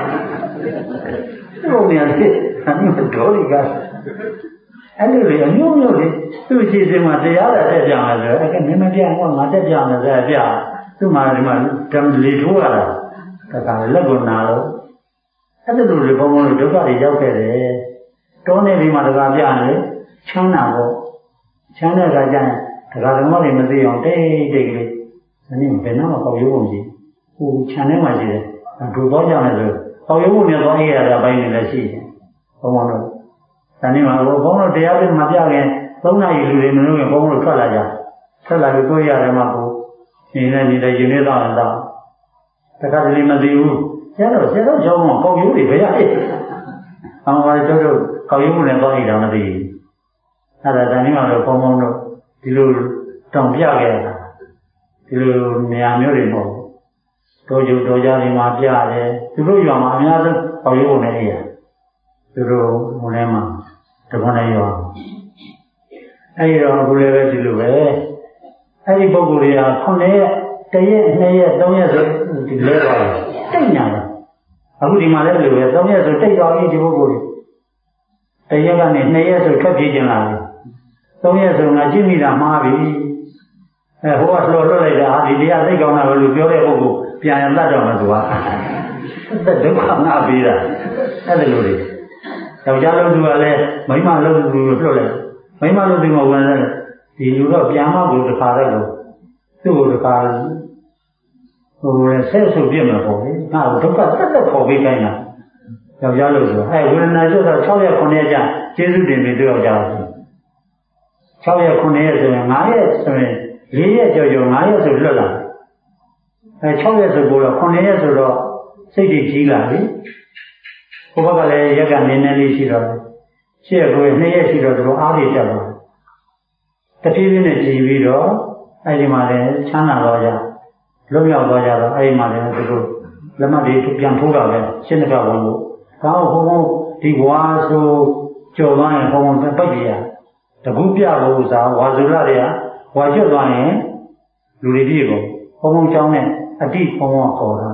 လိုနေရာလေးအမျိုးတော်ရီကအဲ့လိုလေအမျိုးမျိုးလေသူ့ရှိစင်မှာတရားတဲ့တက်ကြမှာဆိုအဲ့ကမင်းမပြဟောငါတက်ကြမယ်ဆိုပြသူ့မှာဒီမှာတံလီထိုးရတာတခါလက်ကိုနာတော့အဲ့လိုလေဘုံဘုံဒုက္ခတွေရောက်ခဲ့တယ်တောနေဒီမှာတခါပြနေချမ်းသာပေါ့ချမ်းတဲ့အခါကျရင်တခါဓမ္မတွေမသိအောင်တိတ်တိတ်ကလေးဒီနေ့ဘယ်နှမပေါရုံးပုံကြီးဟိုခြံထဲမှာရှိတယ်ဒူတော့ကြမယ်ဆိုပေါရုံးပုံနဲ့တော့အေးရတဲ့အပိုင်းတွေလည်းရှိတယ်ဘုံဘုံတို့ဒီနေ့မှာဘုံဘုံတို့တရားပြင်မပြခင်သုံးနာရီလူတွေမလို့ရင်ဘုံဘုံတို့ထွက်လာကြထွက်လာပြီးကိုယ်ရတယ်မှာကိုနေနေနေတဲ့ယူနေတော့တော့တခါတလေမသိဘူးကျတော့ကျတော့ကြောင်းမှာပေါရုံးတွေဘယ်ရလဲအောင်ပါကျတော့ပေါရုံးနဲ့တော့အိတာမသိဘူးအဲ့ဒါဒီနေ့မှာတော့ဘုံဘုံတို့ဒီလိုတောင်ပြခဲ့တာဒီလိုနေရာမျိုးတွေမဟုတ်တော်ကျတော်ကြနေမှာပြတယ်သူတို့ရွာမှာအများဆုံးပေါရုံးနဲ့နေရသူတို့ဟိုထဲမှာတခွန်းနဲ့ရွာအဲဒီတော့အခုလည်းပဲဒီလိုပဲအဲဒီပုဂ္ဂိုလ်တွေကခုနှစ်ရက်တရက်နှစ်ရက်သုံးရက်ဆိုဒီလဲသွားတယ်တိတ်ညာတယ်အခုဒီမှာလည်းလိုပဲသုံးရက်ဆိုတိတ်သွားပြီဒီပုဂ္ဂိုလ်တွေတရက်ကနေနှစ်ရက်ဆိုထွက်ပြေးကျင်လာတယ်သုံးရက်ဆိုငါကြည့်မိတာမှားပြီအဲဟိုကလှော်လွတ်လိုက်တာဒီတရားသိကောင်းတာပဲလို့ပြောတဲ့ပုဂ္ဂိုလ်ပြန်ရတတ်တော့မှသူကဒုက္ခငါပေးတာအဲ့ဒါလိုတွေယောက်ျားလုံးသူကလည်းမိန်းမလုံးသူကိုလွတ်လိုက်မိန်းမလုံးသူကဝင်တယ်ဒီလူတော့ပြန်မကိုတခါတော့သူ့ကိုတခါဟိုဆဲဆုပ်ပြစ်မှာပေါ့လေငါဒုက္ခတက်တက်ခေါ်ပေးတိုင်းတာယောက်ျားလုံးဆိုအဲဝေဒနာကျတော့၆ရက်9ရက်ကြာကျေးဇူးတင်ပြီးသူ့ယောက်ျား၆ရက်9ရက်ဆိုရင်၅ရက်ဆိုရင်၄ရက်ကျော်ကျော်၅ရက်ဆိုလွတ်လာအဲ၆ရက်ဆိုတော့9ရက်ဆိုတော့စိတ်ကြီးကြီးလာပြီဘုရားကလည်းရက်ကနည်းနည်းလေးရှိတော့ရှေ့ကိုနှစ်ရက်ရှိတော့သူအားရတက်သွားတဖြည်းဖြည်းနဲ့ကြည်ပြီးတော့အဲဒီမှာလည်းချမ်းသာတော့ကြလွတ်မြောက်သွားကြတော့အဲဒီမှာလည်းသူတို့လက်မှတ်တွေပြန်ထိုးတာပဲရှင်းတကဝန်လို့ဒါတော့ဘုံဘုံဒီဘွားဆိုကြော်သွားရင်ဘုံဘုံပိတ်ပြရတကူပြလို့စားဝါစုရတွေကဝါကျွတ်သွားရင်လူတွေပြည့်ကုန်ဘုံဘုံချောင်းနဲ့အတိဘုံဘုံခေါ်တာ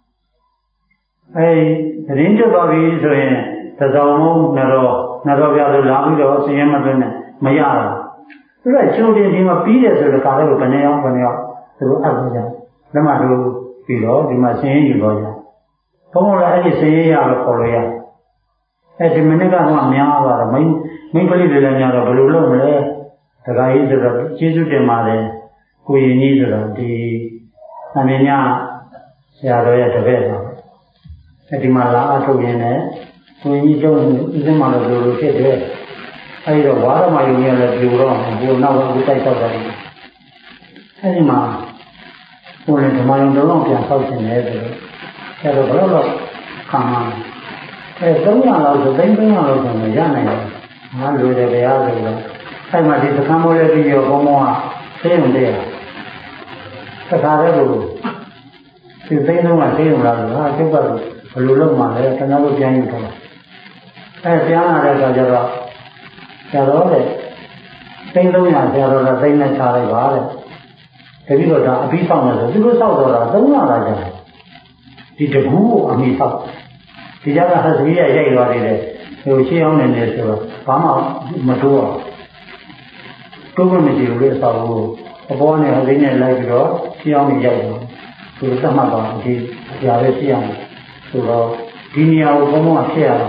အဲဒီရင်းကျွတ်သွားပြီဆိုရင်သဇောင်းလုံးနတော်နတော်ပြလို့လာပြီးတော့ဆင်းရဲမသွင်းနဲ့မရဘူးသူကချိုးတင်ဒီမှာပြီးတယ်ဆိုတော့ကားလေးကိုဘယ်နှယောက်ဘယ်နှယောက်သူတို့အပ်ကြတယ်လက်မှတ်တို့ပြီးတော့ဒီမှာဆင်းရဲယူတော့ကြဘုံဘုံလည်းအဲ့ဒီဆင်းရဲရလို့ခေါ်လို့ရအဲဒီမိနစ်ကတော့များသွားတော့မိန်းမိန်းကလေးတွေလည်းများတော့ဘယ်လိုလုပ်မလဲတခါကြီးဆိုတော့ကျေးဇူးတင်ပါတယ်ကိုရင်ကြီးဆိုတော့ဒီအမြင်ညာဆရာတော်ရဲ့တပည့်ပါအဲဒီမှာလာအထုတ်ရင်းနဲ့ကိုရင်ကြီးကျုံးဥစဉ်မှာလို့လိုလိုဖြစ်တယ်အဲဒီတော့ဝါရမယုံရလည်းပြိုတော့ဘိုးနောက်တော့တိုက်တော့တယ်အဲဒီမှာဘိုးလည်းဓမ္မယုံတော့ပြန်ဆောက်ရှင်တယ်ဆိုတော့အဲတော့ဘယ်တော့ခံမှာအဲသုံးရလောက်ဆိုသိန်းသုံးရလောက်ဆိုရင်ရနိုင်တယ်ငါလိုတယ်ဗျာဆိုတော့အဲ့မှာဒီသံမိုးလေးပြီးရောဘုံဘုံကသိုံတဲ့သခါတဲ့ကိုဒီသိန်းလုံးကသိုံလာတော့ဟာကျုပ်ကဘယ်လိုလုပ်မှလဲကျွန်တော်တို့ပြန်ယူတော့အဲပြန်လာတဲ့အခါကျတော့ဆရာတော်တဲ့သိန်းလုံးရဆရာတော်ကသိန်းနဲ့ချလိုက်ပါတဲ့တတိတော့ဒါအပြီးဆောင်တယ်ဆိုသူတို့ဆောက်တော့တာသုံးရလာကြတယ်ဒီတကူကိုအမိဆောက်ဒီကြကဟစကြီးရရိုက်သွားသေးတယ်ဟိုရှင်းအောင်နေနေဆိုတော့ဘာမှမတိုးအောင်တိုးမမရှိဘူးလေအဆောက်ကိုအပေါ်နဲ့ဟစကြီးနဲ့လိုက်ပြီးတော့ရှင်းအောင်နေရိုက်တော့သူသတ်မှတ်တော့ဒီအရာလေးရှင်းအောင်ဆိုတော့ဒီနေရာကိုဘုံဘုံကဖြစ်ရတာ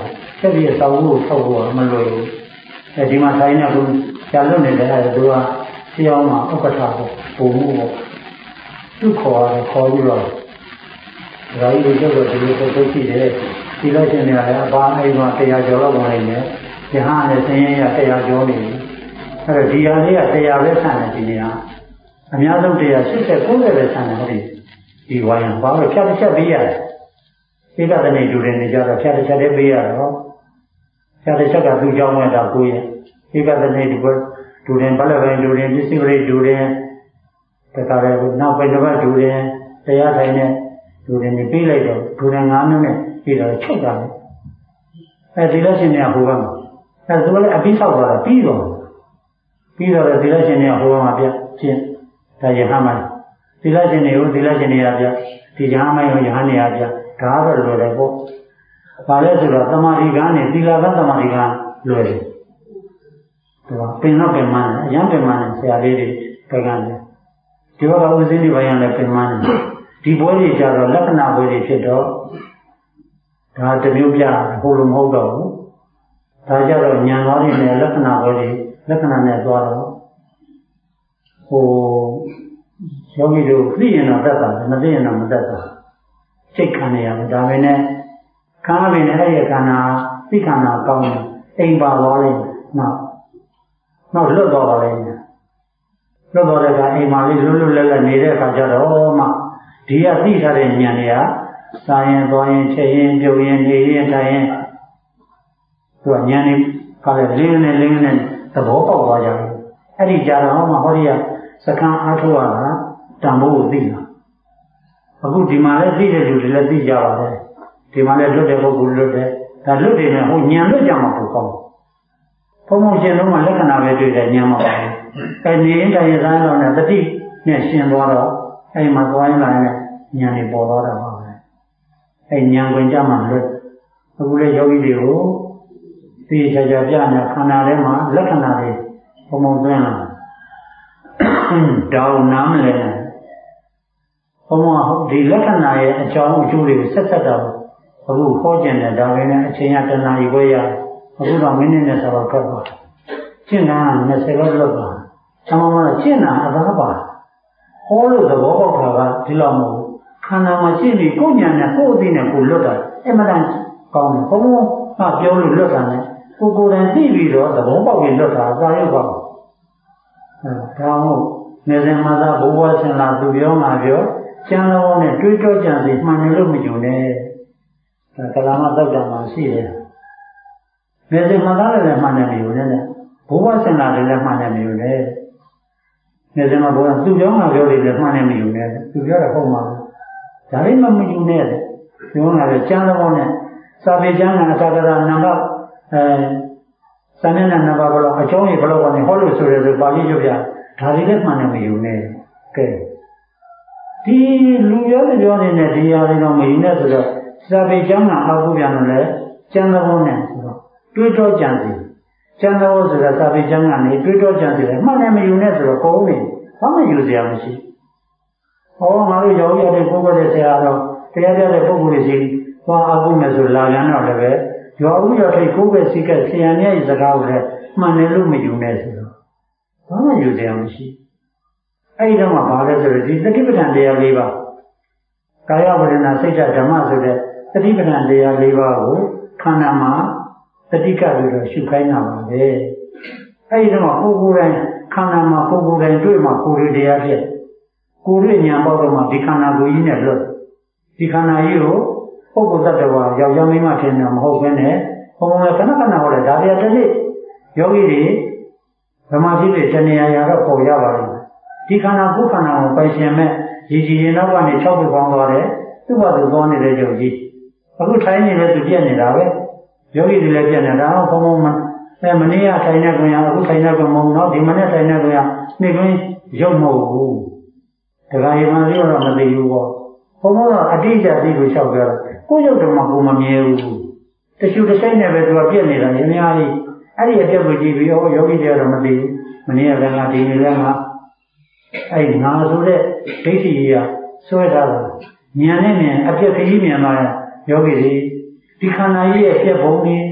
ဆက်ပြီးစောင်းဖို့ဆောက်ဖို့မလွယ်ဘူးအဲဒီမှာထိုင်နေလို့ကြာလွတ်နေတယ်အဲသူကပြောင်းမှာဥက္ကဋ္ဌပေါ့ပုံမှုပေါ့သူ့ခေါ်ရတယ်ခေါ်ပြီးတော့ဒါကြီးတို့တော့ဒီလိုပုတ်ရှိတယ်ဒီလိုရှင်နေရတယ်အပါအိမ်မှာတရားကျော်တော့ဝင်နေတယ်ဒီဟာနဲ့ဆင်းရဲရတရားကျော်နေတယ်အဲ့တော့ဒီဟာလေးကတရားပဲဆန်တယ်ဒီနေရာအများဆုံးတရား၈၉ပဲဆန်တယ်ဟုတ်ပြီဒီဝိုင်းဘာလို့ဖြတ်တစ်ချက်ပေးရတယ်ဧကတနေတူတယ်နေကြတော့ဖြတ်တစ်ချက်တည်းပေးရတော့ဖြတ်တစ်ချက်ကသူ့ကြောင်းမဲ့တာကိုရဧကတနေဒီကတူတယ်ဘလပိုင်းတူတယ်ပစ္စည်းပရိတူတယ်တခါလေနောက်ပဲတစ်ပတ်တူတယ်တရားထိုင်နဲ့တူတယ်နေပေးလိုက်တော့တူတယ်၅မိနစ်ပြီးတော့ချုပ်တာလေအဲဒီလက်ရှင်တွေကဟိုဘက်မှာအဲသူလည်းအပြီးဆောက်သွားတာပြီးတော့ပြီးတော့ဒီလက်ရှင်တွေကဟိုဘက်မှာပြရှင်းဒါရဟန်းမိုင်းဒီလက်ရှင်တွေကိုဒီလက်ရှင်တွေကပြဒီရဟန်းမိုင်းကိုရဟန်းတွေကပြဒါတော့လွယ်တယ်ပေါ့ဘာလဲဆိုတော့တမာတိကနဲ့သီလကတမာတိကလွယ်တယ်သူကပင်တော့ပင်မန်းအရန်ပင်မန်းဆရာလေးတွေပဲကန်းတယ်ဒီဘက်ကဦးစင်းတွေဘယံလည်းပင်မန်းတယ်ဒီဘွဲတွေကြတော့လက္ခဏာဘွဲတွေဖြစ်တော့ဒါတမျိုးပြဟိုလိုမဟုတ်တော့ဘူးဒါကြတော့ဉာဏ်တော်တွေနဲ့လက္ခဏာဘွဲတွေလက္ခဏာနဲ့သွားတော့ဟိုယောဂီတို့သိရင်တော့တတ်တာမသိရင်တော့မတတ်တာစိတ်ခံနေရတယ်ဒါပဲနဲ့ခါပင်နဲ့အဲ့ဒီခန္ဓာသိခန္ဓာကောင်းတယ်အိမ်ပါသွားလိမ့်မယ်နောက်နောက်လွတ်သွားပါလိမ့်မယ်လွတ်သွားတဲ့ကအိမ်မှာလေးလွတ်လွတ်လပ်လပ်နေတဲ့အခါကျတော့မှဒီကသိထားတဲ့ဉာဏ်တွေကစာရင်သွားရင်ချက်ရင်ပြုတ်ရင်နေရင်ထိုင်ရင်သူကဉာဏ်တွေကလည်းလင်းနေလင်းနေသဘောပေါက်သွားကြတယ်အဲ့ဒီကြတော့မှဟောဒီကစကံအားထုတ်ရတာတန်ဖိုးကိုသိတာအခုဒီမှာလည်းသိတဲ့လူတွေလည်းသိကြပါတယ်ဒီမှာလည်းလွတ်တဲ့ပုဂ္ဂိုလ်လွတ်တယ်ဒါလွတ်တယ်နဲ့ဟိုဉာဏ်လွတ်ကြမှာကိုကောင်းဘုံဘုံရှင်လုံးမှာလက္ခဏာပဲတွေ့တယ်ဉာဏ်မပါဘူးအဲနေရင်တိုင်းစားတော့နဲ့တတိနဲ့ရှင်သွားတော့အဲဒီမှာသွားရင်လာရင်ဉာဏ်တွေပေါ်သွားတာပါပဲအဲဉာဏ်ဝင်ကြမှာလွတ်အခုလေယောဂီတွေကိုသိချာချာပြနေခန္ဓာထဲမှာလက္ခဏာတွေဘုံဘုံသွင်းလာတောင်းနားမလဲဘုံဘုံဒီလက္ခဏာရဲ့အကြောင်းအကျိုးတွေကိုဆက်ဆက်တော့အခုဟောကျင်တယ်ဒါပဲနဲ့အချိန်ရတနာကြီးခွဲရအခုတော့မိနစ်နဲ့ဆိုတော့ကတ်သွားကျင့်တာနှစ်ဆယ်လောက်လောက်ပါဆံမမကျင့်တာအသာပါဟောလို့သဘောပေါက်တာကဒီလောက်မဟုတ်ခန္ဓာမှာရှင်းပြီးကိုယ်ဉာဏ်နဲ့ကိုယ်အသိနဲ့ကိုယ်လွတ်တာအမှန်တန်ကောင်းတယ်ဘုံဘုံကပြောလို့လွတ်တာနဲ့ကိုယ်ကိုယ်တိုင်သိပြီးတော့သဘောပေါက်ပြီးလွတ်တာအသာရောက်ပါဘူးအဲဒါမို့နေစဉ်မှာသာဘိုးဘွားဆင်လာသူပြောမှာပြောကျမ်းတော်နဲ့တွေးတောကြံစီမှန်တယ်လို့မယူနဲ့ဒါကလာမတောက်ကြမှာရှိတယ်နေစဉ်မှာသာလည်းမှန်တယ်မယူနဲ့ဘိုးဘွားဆင်လာတယ်လည်းမှန်တယ်မယူနဲ့နေစဉ်မှာဘိုးကသူပြောမှာပြောတယ်လည်းမှန်တယ်မယူနဲ့သူပြောတာဟုတ်မှာဒါလေးမှမယူနဲ့ပြောလာတယ်ကျမ်းတော်နဲ့စာပေကျမ်းကအတာကရာနံပါတ်အဲစာမျက်နှာနံပါတ်ဘလို့အကျုံးရေဘလို့ကနေဟောလို့ဆိုရဆိုပါဠိကျပြဒါလေးလည်းမှန်တယ်မယူနဲ့ကဲဒီလူပြောတဲ့ပြောနေတဲ့ဒီဟာတွေတော့မယူနဲ့ဆိုတော့စာပေကျမ်းကအောက်ခုပြန်လို့လဲကျမ်းတော်နဲ့ဆိုတော့တွေးတောကြံစီကျမ်းတော်ဆိုတာစာပေကျမ်းကနေတွေးတောကြံစီတယ်မှန်တယ်မယူနဲ့ဆိုတော့ကိုယ်ဦးနေဘာမှယူစရာမရှိဟောငါတို့ယောဂီတဲ့ပုဂ္ဂိုလ်တွေဆရာတော်တရားပြတဲ့ပုဂ္ဂိုလ်တွေစီသွားအခုမယ်ဆိုလာရန်တော့လည်းပဲယောဂီရထိတ်ကိုယ်ပဲစိတ်ကဆရာနဲ့စကားကိုလည်းမှန်တယ်လို့မယူနဲ့ဆိုတော့ဘာမှယူစရာမရှိအဲ့ဒီတော့မှဘာလဲဆိုတော့ဒီသတိပဋ္ဌာန်တရား၄ပါးကာယဝေဒနာစိတ်ဓမ္မဆိုတဲ့သတိပဋ္ဌာန်တရား၄ပါးကိုခန္ဓာမှာတတိကပြီးတော့ရှုခိုင်းတာပါပဲအဲ့ဒီတော့ကိုယ်ကိုယ်တိုင်ခန္ဓာမှာကိုယ်ကိုယ်တိုင်တွေ့မှကိုယ်ရတရားဖြစ်ကိုယ်ရဉာဏ်ပေါက်တော့မှဒီခန္ဓာကိုယ်ကြီးနဲ့လွတ်ဒီခန္ဓာကြီးကိုပုဂ္ဂိုလ်တ attva ယောက်ျားမိန်းမထင်တာမဟုတ်ဘဲနဲ့ဘုံဘုံကခဏခဏဟောတယ်ဒါတရားတစ်နေ့ယောဂီတွေဗမာပြည်တွေတဏှာရာတော့ပေါ်ရပါလိမ့်မယ်ဒီခန္ဓာကိုယ်ခန္ဓာကိုပိုင်ရှင်မဲ့ရည်ကြည်ရင်တော့ကနေ၆ခုပေါင်းသွားတယ်သူ့ဘာသူသွားနေတဲ့ယောဂီအခုထိုင်းနေလဲသူပြက်နေတာပဲယောဂီတွေလည်းပြက်နေတာဘုံဘုံမှာအဲမနေ့ကထိုင်နေကြရအခုထိုင်နေကြမဟုတ်တော့ဒီမနေ့ထိုင်နေကြရနေ့ကင်းရုပ်မဟုတ်ဘူးတရားရမှန်လေးတော့မသိဘူးပေါ့ဘုံဘုံကအတိအကျသိလို့လျှောက်ကြတော့ကိုယ်ရုပ်တော့မှကိုယ်မမြဲဘူးတချို့တစ်ဆိုင်နဲ့ပဲသူကပြက်နေတာအများကြီးအဲ့ဒီအပြက်ကိုကြည့်ပြီးဟောယောဂီတွေကတော့မသိဘူးမနေ့ကလည်းငါဒီနေ့လည်းငါအဲ့ငါဆိုတဲ့ဒိဋ္ဌိကြီးကဆွဲထားတာဉာဏ်နဲ့မြင်အပြက်ခကြီးမြင်လာယောဂီတွေဒီခန္ဓာကြီးရဲ့ပြက်ပုံကြီး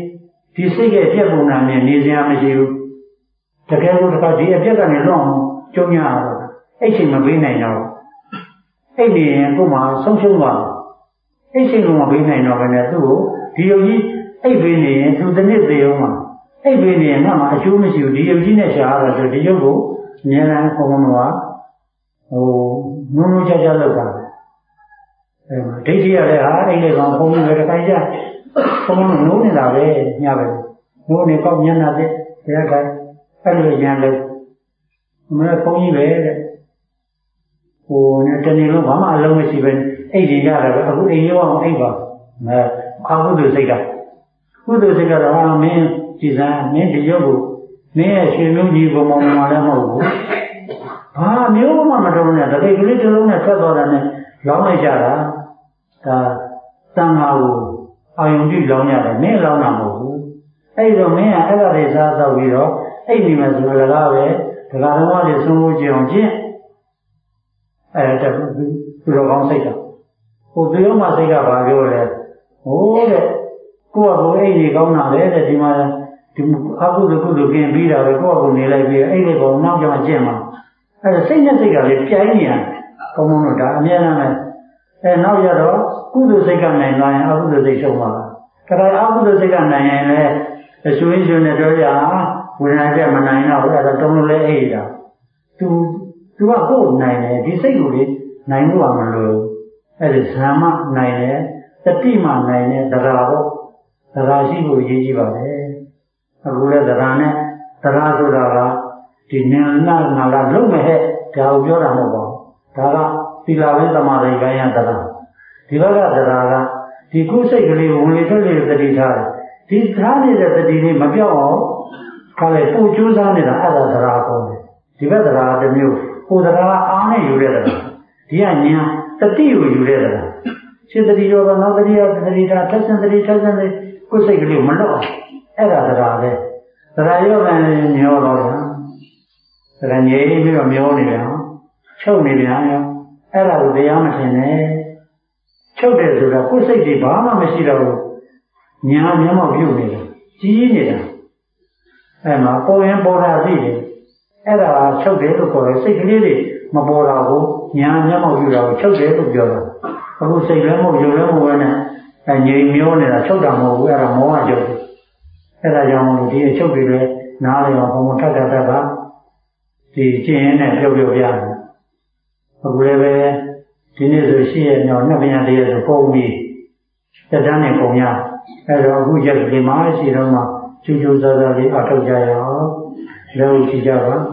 ဒီစိတ်ရဲ့ပြက်ပုံနာနဲ့နေစရာမရှိဘူးတကယ်လို့တခါဒီအပြက်ကနေလွန်ကျုံရတော့အဲ့ချိန်မပေးနိုင်တော့အဲ့ဒီရင်ကို့မှာဆုံးရှုံးသွားအဲ့ချိန်ကမပေးနိုင်တော့ဘဲနဲ့သူ့ကိုဒီယုတ်ကြီးအဲ့ပေးနေရင်သူတစ်နှစ်သေးအောင်မှာအဲ့ပေးနေရင်ငါမှအကျိုးမရှိဘူးဒီယုတ်ကြီးနဲ့ရှားတော့ဆိုဒီယုတ်ကိုအများအားခေါင်းကတော့ဟိုနုံနုံချာချာလောက်တာအဲ့မှာဒိဋ္ဌိရတဲ့ဟာအဲ့ဒီကောင်ဘုံကြီးပဲတစ်ခါကြဘုံကနိုးနေတာပဲညပဲနိုးနေကောက်မျက်နှာတဲ့တရားကအဲ့လိုရန်လို့အမေဘုံကြီးပဲတဲ့ဟိုနဲ့တနေ့လုံးဘာမှအလုံးမရှိပဲအဲ့ဒီရတယ်ပဲအခုအိမ်ရောအောင်အိပ်ပါအဲအာဟုတုစိတ်ကကုသိုလ်စိတ်ကတော့ဟာမင်းကြည်စမ်းမင်းဒီရုပ်ကိုမင်းရဲ့ရှင်မျိုးကြီးဘုံမောင်မှလည်းမဟုတ်ဘူးဘာမျိုးမှမတော်နဲ့တပိတ်ကလေးတစ်လုံးနဲ့ဆက်သွားတာနဲ့လောင်းလိုက်ကြတာဒါတန်ခါကိုအာယုံကြည့်လောင်းရတယ်မင်းလောင်းတာမဟုတ်ဘူးအဲ့တော့မင်းကအဲ့ဒါတွေစားတော့ပြီးတော့အိပ်နေမှဆိုတော့လည်းပဲဒကာတော်ကလည်းသုံးဖို့ကြအောင်ကျင့်အဲ့ဒါသူတော်ကောင်းစိတ်ကဟိုသူရောမှစိတ်ကဘာပြောလဲဟိုးတဲ့ကိုယ့်ကကိုယ်အိပ်နေကောင်းတာပဲတဲ့ဒီမှာဒီအကုသိုလ်ကုသိုလ်กินပြီးတာပဲကိုယ့်ကကိုယ်နေလိုက်ပြီးအဲ့ဒီကောင်နောက်ကျမှကျင့်မှာအဲ့ဒါစိတ်နဲ့စိတ်ကလည်းပြိုင်နေရတယ်ကောင်းကောင်းတော့ဒါအများနဲ့ပဲအဲနောက်ရတော့ကုသိုလ်စိတ်ကနိုင်သွားရင်အကုသိုလ်စိတ်ရှုံးမှာဒါကြအကုသိုလ်စိတ်ကနိုင်ရင်လည်းအဆွေးဆွေးနဲ့တော့ရဝိညာဉ်ချက်မနိုင်တော့ဘူးအဲ့ဒါတုံးလို့လည်းအိပ်တာသူသူကကိုယ်နိုင်တယ်ဒီစိတ်ကိုလေနိုင်လို့မလို့အဲ့ဒီဇာမနိုင်တယ်တတိမှနိုင်တယ်တရားပေါ့တရားရှိဖို့ရည်ကြီးပါလေအခုလည်းတရားနဲ့တရားဆိုတာကဒီဉာဏ်နာနာလာလုံးမဲ့ဟဲ့ဒါကိုပြောတာမဟုတ်ပါဘူးဒါကသီလဝိသမာဓိပိုင်းရတရားဒီဘက်ကတရားကဒီကုစိတ်ကလေးဝင်လေထွက်လေတတိထားတယ်ဒီထားနေတဲ့တတိလေးမပြောက်အောင်ခါလေပူကျိုးစားနေတာအဲ့ဒါတရားကောင်းတယ်ဒီဘက်တရားတစ်မျိုးဟိုတရားကအားနဲ့ယူတဲ့တရားဒီကဉာဏ်တတိကိုယူတဲ့တရားစေတတိရောနောက်တတိယတတိတာထက်ဆန်တတိထက်ဆန်တဲ့ကိုယ်စိတ်ကလေးမလွတ်အောင်အဲ့ဒါတရားပဲတရားရောပဲမျောတော့တယ်တရားငြိပြီးတော့မျောနေတယ်ချုပ်နေပြန်ရောအဲ့ဒါကိုတရားမထင်နဲ့ချုပ်တယ်ဆိုတာကိုယ်စိတ်တွေဘာမှမရှိတော့ဘူးညာမျက်မှောက်ပြုတ်နေတယ်ကြီးနေတာအဲ့မှာပေါ်ရင်ပေါ်တာသိတယ်အဲ့ဒါကချုပ်တယ်လို့ခေါ်တယ်စိတ်ကလေးတွေမပေါ်တာကိုညာမျက်မှောက်ပြုတာကိုချုပ်တယ်လို့ပြောတာအခုစိတ်လည်းမဟုတ်ရုပ်လည်းမဟုတ်နဲ့အဲငြိမ်မျောနေတာချုပ်တာမဟုတ်ဘူးအဲ့ဒါမောဟချုပ်တယ်အဲ့ဒါကြောင့်ဒီအချုပ်တွေလည်းနားလည်အောင်ဘုံဘုံထပ်ထပ်ထပ်ကဒီကျင့်ရင်းနဲ့ပြောပြောပြတယ်အခုလည်းပဲဒီနေ့ဆိုရှိရတော့နှစ်ပညာတည်းဆိုပုံပြီးတက်တန်းနဲ့ပုံရအဲ့တော့အခုရက်ဒီမှာရှိတော့မှကျူးကျူးစားစားလေးအထောက်ကြရအောင်လည်းကြည့်ကြပါ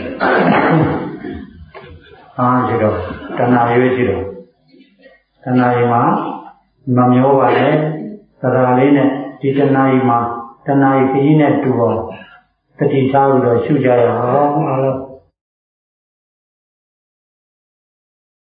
အားရှိတော့တဏှာရွေးရှိတော့တဏှာကြီးမှာမမျောပါနဲ့တရားလေးနဲ့ဒီတဏှာကြီးမှာတဏှာကြီးခကြီးနဲ့တူအောင်တတိထားပြီးတော့ရှုကြရအောင်အားလုံး